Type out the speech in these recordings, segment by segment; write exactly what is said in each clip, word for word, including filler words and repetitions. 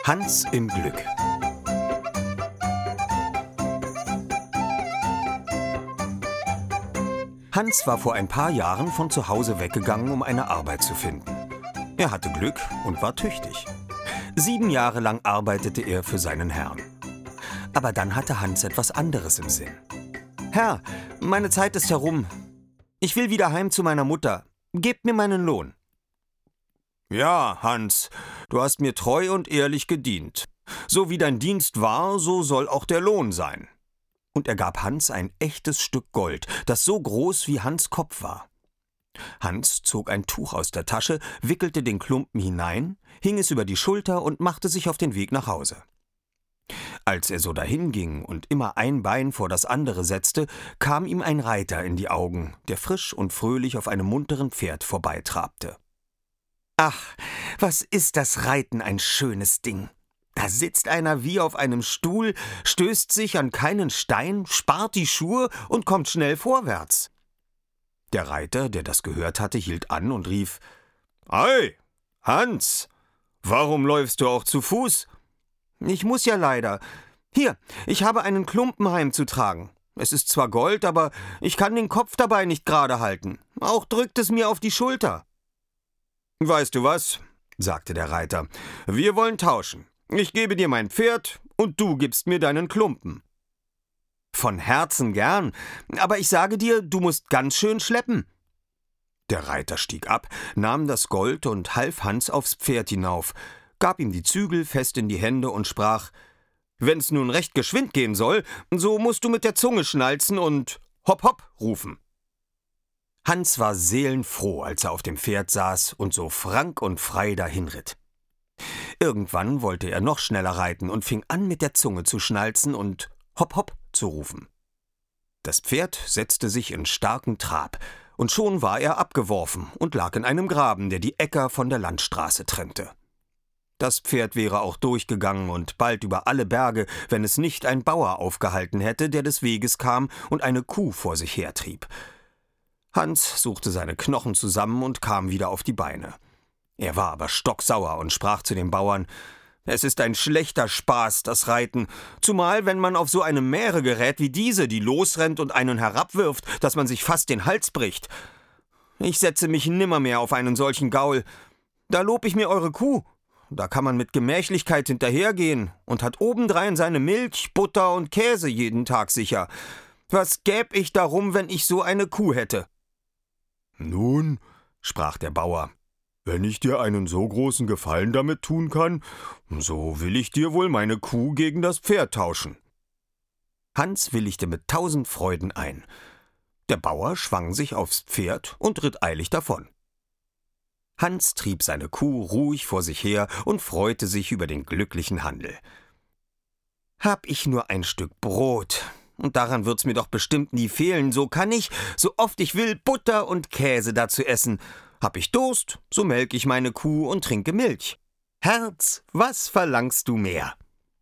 Hans im Glück. Hans war vor ein paar Jahren von zu Hause weggegangen, um eine Arbeit zu finden. Er hatte Glück und war tüchtig. Sieben Jahre lang arbeitete er für seinen Herrn. Aber dann hatte Hans etwas anderes im Sinn. »Herr, meine Zeit ist herum. Ich will wieder heim zu meiner Mutter. Gebt mir meinen Lohn.« »Ja, Hans, du hast mir treu und ehrlich gedient. So wie dein Dienst war, so soll auch der Lohn sein.« Und er gab Hans ein echtes Stück Gold, das so groß wie Hans' Kopf war. Hans zog ein Tuch aus der Tasche, wickelte den Klumpen hinein, hing es über die Schulter und machte sich auf den Weg nach Hause. Als er so dahinging und immer ein Bein vor das andere setzte, kam ihm ein Reiter in die Augen, der frisch und fröhlich auf einem munteren Pferd vorbeitrabte. »Ach, was ist das Reiten ein schönes Ding! Da sitzt einer wie auf einem Stuhl, stößt sich an keinen Stein, spart die Schuhe und kommt schnell vorwärts.« Der Reiter, der das gehört hatte, hielt an und rief: »Ei, Hans, warum läufst du auch zu Fuß?« »Ich muss ja leider. Hier, ich habe einen Klumpen heimzutragen. Es ist zwar Gold, aber ich kann den Kopf dabei nicht gerade halten. Auch drückt es mir auf die Schulter.« »Weißt du was?« sagte der Reiter. »Wir wollen tauschen. Ich gebe dir mein Pferd und du gibst mir deinen Klumpen.« »Von Herzen gern, aber ich sage dir, du musst ganz schön schleppen.« Der Reiter stieg ab, nahm das Gold und half Hans aufs Pferd hinauf, gab ihm die Zügel fest in die Hände und sprach: »Wenn's nun recht geschwind gehen soll, so musst du mit der Zunge schnalzen und hopp hopp rufen.« Hans war seelenfroh, als er auf dem Pferd saß und so frank und frei dahinritt. Irgendwann wollte er noch schneller reiten und fing an, mit der Zunge zu schnalzen und hopp hopp zu rufen. Das Pferd setzte sich in starken Trab, und schon war er abgeworfen und lag in einem Graben, der die Äcker von der Landstraße trennte. Das Pferd wäre auch durchgegangen und bald über alle Berge, wenn es nicht ein Bauer aufgehalten hätte, der des Weges kam und eine Kuh vor sich hertrieb. Hans suchte seine Knochen zusammen und kam wieder auf die Beine. Er war aber stocksauer und sprach zu dem Bauern: »Es ist ein schlechter Spaß, das Reiten, zumal wenn man auf so eine Mähre gerät wie diese, die losrennt und einen herabwirft, dass man sich fast den Hals bricht. Ich setze mich nimmermehr auf einen solchen Gaul. Da lob ich mir eure Kuh. Da kann man mit Gemächlichkeit hinterhergehen und hat obendrein seine Milch, Butter und Käse jeden Tag sicher. Was gäb ich darum, wenn ich so eine Kuh hätte?« »Nun«, sprach der Bauer, »wenn ich dir einen so großen Gefallen damit tun kann, so will ich dir wohl meine Kuh gegen das Pferd tauschen.« Hans willigte mit tausend Freuden ein. Der Bauer schwang sich aufs Pferd und ritt eilig davon. Hans trieb seine Kuh ruhig vor sich her und freute sich über den glücklichen Handel. »Hab ich nur ein Stück Brot, und daran wird's mir doch bestimmt nie fehlen, so kann ich, so oft ich will, Butter und Käse dazu essen. Hab ich Durst, so melk ich meine Kuh und trinke Milch. Herz, was verlangst du mehr?«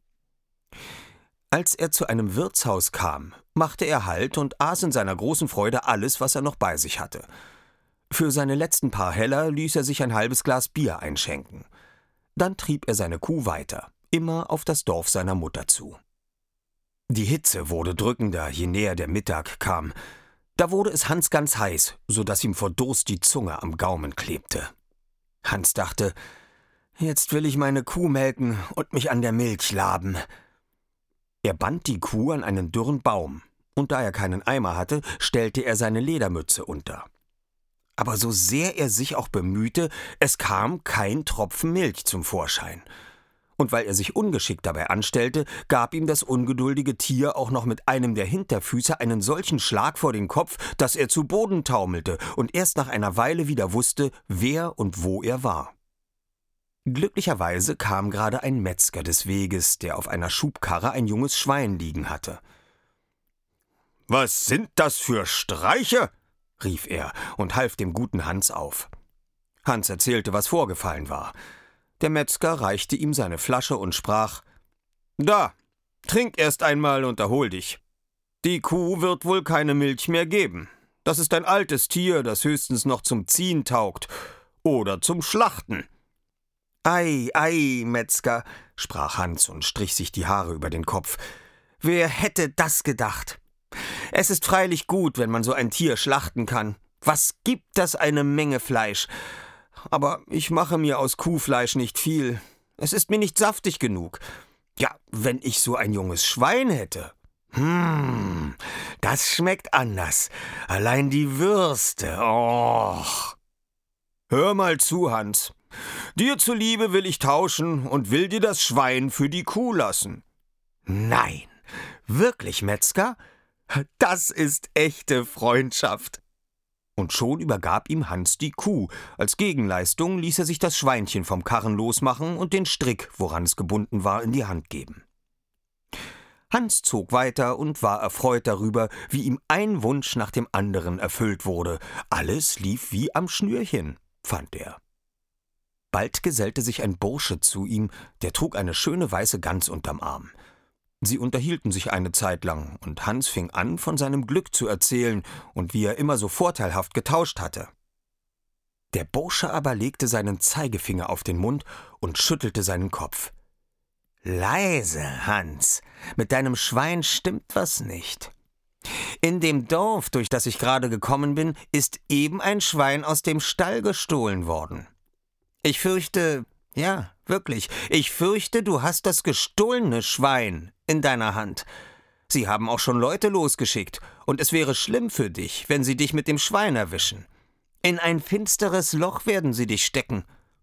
Als er zu einem Wirtshaus kam, machte er Halt und aß in seiner großen Freude alles, was er noch bei sich hatte. Für seine letzten paar Heller ließ er sich ein halbes Glas Bier einschenken. Dann trieb er seine Kuh weiter, immer auf das Dorf seiner Mutter zu. Die Hitze wurde drückender, je näher der Mittag kam. Da wurde es Hans ganz heiß, so daß ihm vor Durst die Zunge am Gaumen klebte. Hans dachte: »Jetzt will ich meine Kuh melken und mich an der Milch laben.« Er band die Kuh an einen dürren Baum, und da er keinen Eimer hatte, stellte er seine Ledermütze unter. Aber so sehr er sich auch bemühte, es kam kein Tropfen Milch zum Vorschein. Und weil er sich ungeschickt dabei anstellte, gab ihm das ungeduldige Tier auch noch mit einem der Hinterfüße einen solchen Schlag vor den Kopf, dass er zu Boden taumelte und erst nach einer Weile wieder wusste, wer und wo er war. Glücklicherweise kam gerade ein Metzger des Weges, der auf einer Schubkarre ein junges Schwein liegen hatte. »Was sind das für Streiche?« rief er und half dem guten Hans auf. Hans erzählte, was vorgefallen war. Der Metzger reichte ihm seine Flasche und sprach: »Da, trink erst einmal und erhol dich. Die Kuh wird wohl keine Milch mehr geben. Das ist ein altes Tier, das höchstens noch zum Ziehen taugt oder zum Schlachten.« »Ei, ei, Metzger«, sprach Hans und strich sich die Haare über den Kopf. »Wer hätte das gedacht? Es ist freilich gut, wenn man so ein Tier schlachten kann. Was gibt das eine Menge Fleisch? Aber ich mache mir aus Kuhfleisch nicht viel. Es ist mir nicht saftig genug. Ja, wenn ich so ein junges Schwein hätte. Hm, das schmeckt anders. Allein die Würste. Och. Hör mal zu, Hans. Dir zuliebe will ich tauschen und will dir das Schwein für die Kuh lassen.« »Nein, wirklich, Metzger? Das ist echte Freundschaft.« Und schon übergab ihm Hans die Kuh. Als Gegenleistung ließ er sich das Schweinchen vom Karren losmachen und den Strick, woran es gebunden war, in die Hand geben. Hans zog weiter und war erfreut darüber, wie ihm ein Wunsch nach dem anderen erfüllt wurde. Alles lief wie am Schnürchen, fand er. Bald gesellte sich ein Bursche zu ihm, der trug eine schöne weiße Gans unterm Arm. Sie unterhielten sich eine Zeit lang, und Hans fing an, von seinem Glück zu erzählen und wie er immer so vorteilhaft getauscht hatte. Der Bursche aber legte seinen Zeigefinger auf den Mund und schüttelte seinen Kopf. »Leise, Hans, mit deinem Schwein stimmt was nicht. In dem Dorf, durch das ich gerade gekommen bin, ist eben ein Schwein aus dem Stall gestohlen worden. Ich fürchte, ja, wirklich, ich fürchte, du hast das gestohlene Schwein in deiner Hand. Sie haben auch schon Leute losgeschickt, und es wäre schlimm für dich, wenn sie dich mit dem Schwein erwischen. In ein finsteres Loch werden sie dich stecken.«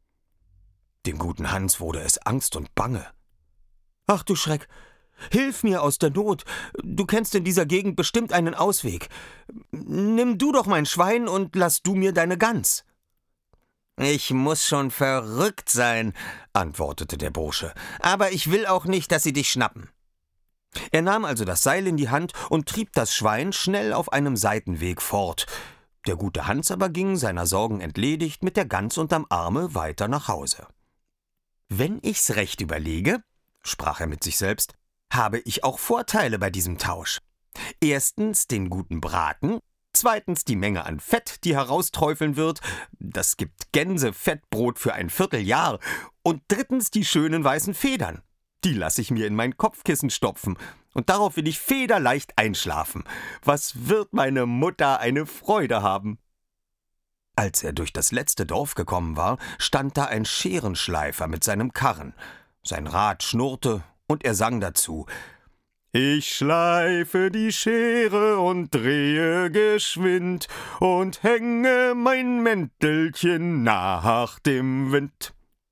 Dem guten Hans wurde es Angst und Bange. »Ach du Schreck, hilf mir aus der Not. Du kennst in dieser Gegend bestimmt einen Ausweg. Nimm du doch mein Schwein und lass du mir deine Gans.« »Ich muß schon verrückt sein«, antwortete der Bursche, »aber ich will auch nicht, dass sie dich schnappen.« Er nahm also das Seil in die Hand und trieb das Schwein schnell auf einem Seitenweg fort. Der gute Hans aber ging, seiner Sorgen entledigt, mit der Gans unterm Arme weiter nach Hause. »Wenn ich's recht überlege«, sprach er mit sich selbst, »habe ich auch Vorteile bei diesem Tausch. Erstens den guten Braten, zweitens die Menge an Fett, die herausträufeln wird, das gibt Gänsefettbrot für ein Vierteljahr, und drittens die schönen weißen Federn. Die lasse ich mir in mein Kopfkissen stopfen, und darauf will ich federleicht einschlafen. Was wird meine Mutter eine Freude haben!« Als er durch das letzte Dorf gekommen war, stand da ein Scherenschleifer mit seinem Karren. Sein Rad schnurrte, und er sang dazu: »Ich schleife die Schere und drehe geschwind und hänge mein Mäntelchen nach dem Wind.«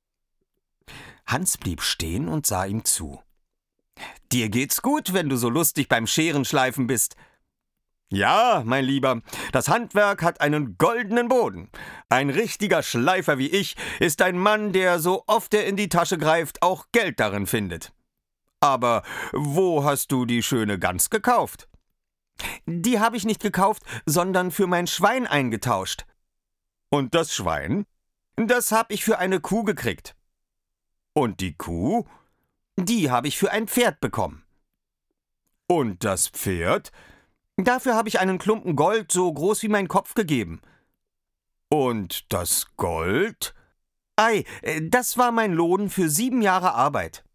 Hans blieb stehen und sah ihm zu. »Dir geht's gut, wenn du so lustig beim Scherenschleifen bist.« »Ja, mein Lieber, das Handwerk hat einen goldenen Boden. Ein richtiger Schleifer wie ich ist ein Mann, der, so oft er in die Tasche greift, auch Geld darin findet. Aber wo hast du die schöne Gans gekauft?« »Die habe ich nicht gekauft, sondern für mein Schwein eingetauscht.« »Und das Schwein?« »Das habe ich für eine Kuh gekriegt.« »Und die Kuh?« »Die habe ich für ein Pferd bekommen.« »Und das Pferd?« »Dafür habe ich einen Klumpen Gold so groß wie mein Kopf gegeben.« »Und das Gold?« »Ei, das war mein Lohn für sieben Jahre Arbeit.«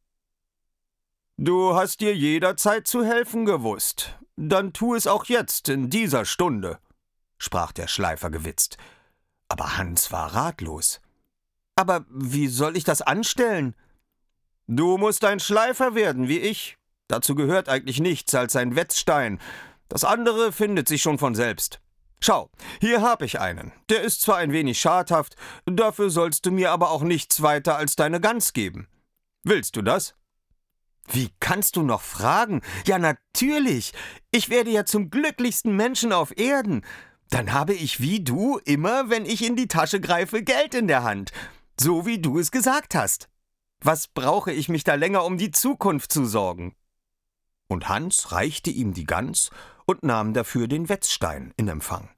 »Du hast dir jederzeit zu helfen gewusst. Dann tu es auch jetzt, in dieser Stunde«, sprach der Schleifer gewitzt. Aber Hans war ratlos. »Aber wie soll ich das anstellen?« »Du musst ein Schleifer werden, wie ich. Dazu gehört eigentlich nichts als ein Wetzstein. Das andere findet sich schon von selbst. Schau, hier hab ich einen. Der ist zwar ein wenig schadhaft, dafür sollst du mir aber auch nichts weiter als deine Gans geben. Willst du das?« »Wie kannst du noch fragen? Ja, natürlich. Ich werde ja zum glücklichsten Menschen auf Erden. Dann habe ich wie du immer, wenn ich in die Tasche greife, Geld in der Hand. So wie du es gesagt hast. Was brauche ich mich da länger um die Zukunft zu sorgen?« Und Hans reichte ihm die Gans und nahm dafür den Wetzstein in Empfang.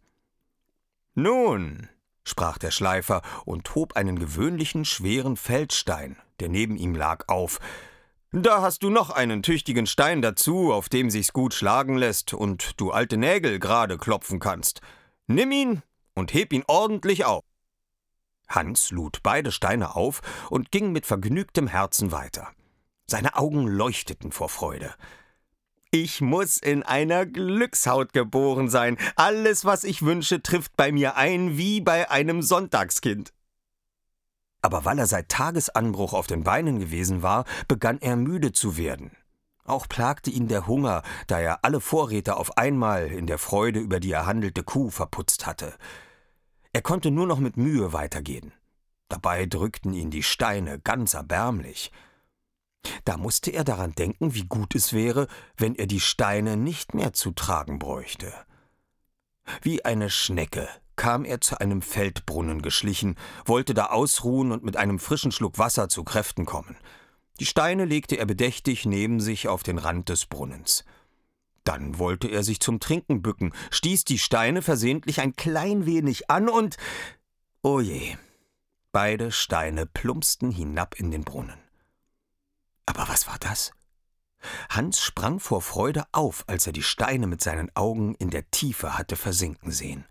»Nun«, sprach der Schleifer und hob einen gewöhnlichen schweren Feldstein, der neben ihm lag, auf. »Da hast du noch einen tüchtigen Stein dazu, auf dem sich's gut schlagen lässt und du alte Nägel gerade klopfen kannst. Nimm ihn und heb ihn ordentlich auf.« Hans lud beide Steine auf und ging mit vergnügtem Herzen weiter. Seine Augen leuchteten vor Freude. »Ich muss in einer Glückshaut geboren sein. Alles, was ich wünsche, trifft bei mir ein, wie bei einem Sonntagskind.« Aber weil er seit Tagesanbruch auf den Beinen gewesen war, begann er müde zu werden. Auch plagte ihn der Hunger, da er alle Vorräte auf einmal in der Freude über die erhandelte Kuh verputzt hatte. Er konnte nur noch mit Mühe weitergehen. Dabei drückten ihn die Steine ganz erbärmlich. Da musste er daran denken, wie gut es wäre, wenn er die Steine nicht mehr zu tragen bräuchte. Wie eine Schnecke kam er zu einem Feldbrunnen geschlichen, wollte da ausruhen und mit einem frischen Schluck Wasser zu Kräften kommen. Die Steine legte er bedächtig neben sich auf den Rand des Brunnens. Dann wollte er sich zum Trinken bücken, stieß die Steine versehentlich ein klein wenig an und… Oh je, beide Steine plumpsten hinab in den Brunnen. Aber was war das? Hans sprang vor Freude auf, als er die Steine mit seinen Augen in der Tiefe hatte versinken sehen.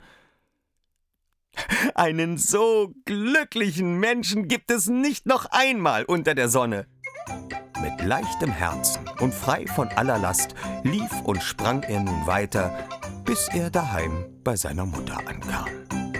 »Einen so glücklichen Menschen gibt es nicht noch einmal unter der Sonne!« Mit leichtem Herzen und frei von aller Last lief und sprang er nun weiter, bis er daheim bei seiner Mutter ankam.